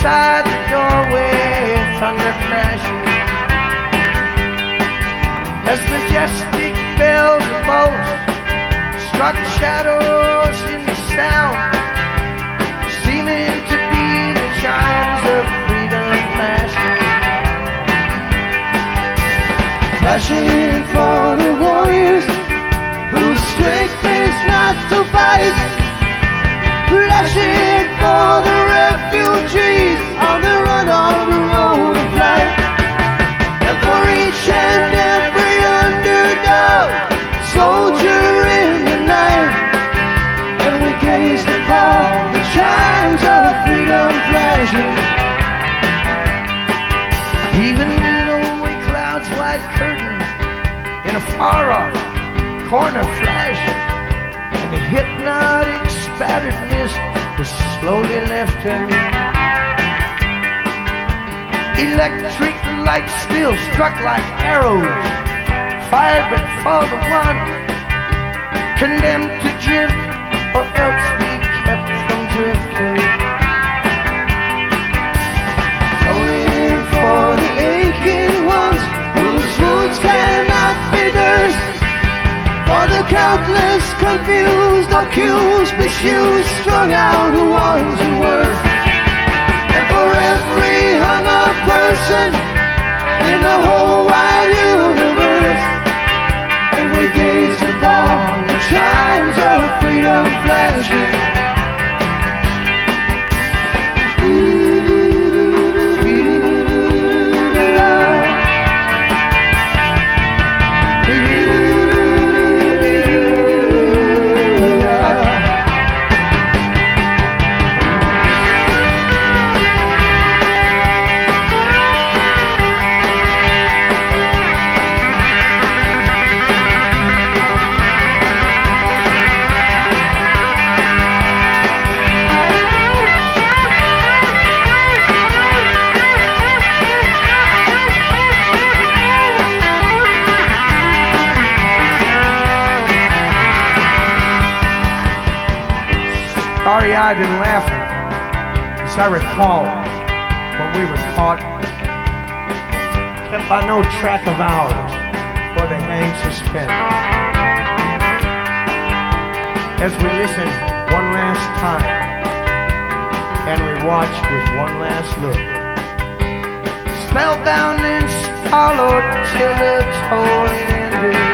beside the doorway, thunder crashing. As majestic bells of both struck shadows in the sound, seeming to be the chimes of freedom flashing. Flashing for the warriors whose strength is not to fight. Flashing for the refugees on the run on the road of life. And for each and every underdog, soldier in the night. And we gazed upon the chimes of freedom flashing. Even though a cloud's white curtain in a far-off corner flashing, and the hypnotic spattered mist was slowly lifting. Electric lights still struck like arrows, fired but for the one condemned to drift, or else be kept from drifting. Going for the aching ones whose wounds cannot be nursed, for the countless confused, accused, misused, strung out the ones who were, and for every hung-up person in the whole wide universe. And we gazed upon the chimes of freedom flashing. Starry-eyed and laughing, as I recall, when we were caught, kept by no track of hours, for they hang suspended. As we listened one last time, and we watched with one last look, spellbound and swallowed till the tolling ended.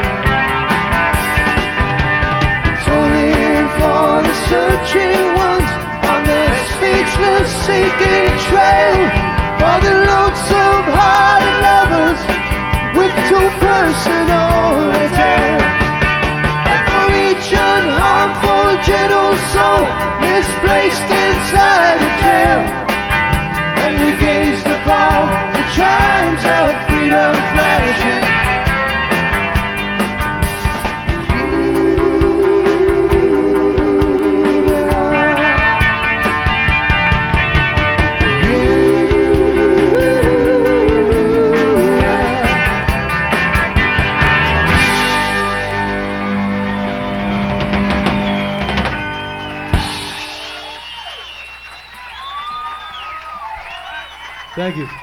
Tolling for the searching ones on their speechless seeking trail, for the lonesome hearted lovers with too personal a tale, and for each unharmful gentle soul misplaced inside a tale. And we gazed upon the chimes of freedom flashing. Thank you.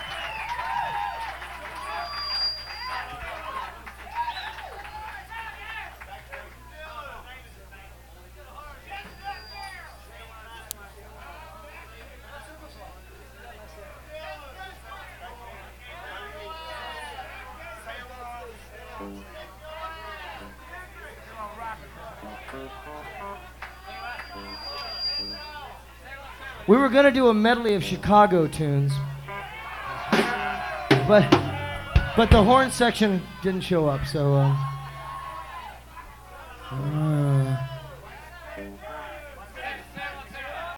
We were going to do a medley of Chicago tunes, but the horn section didn't show up, so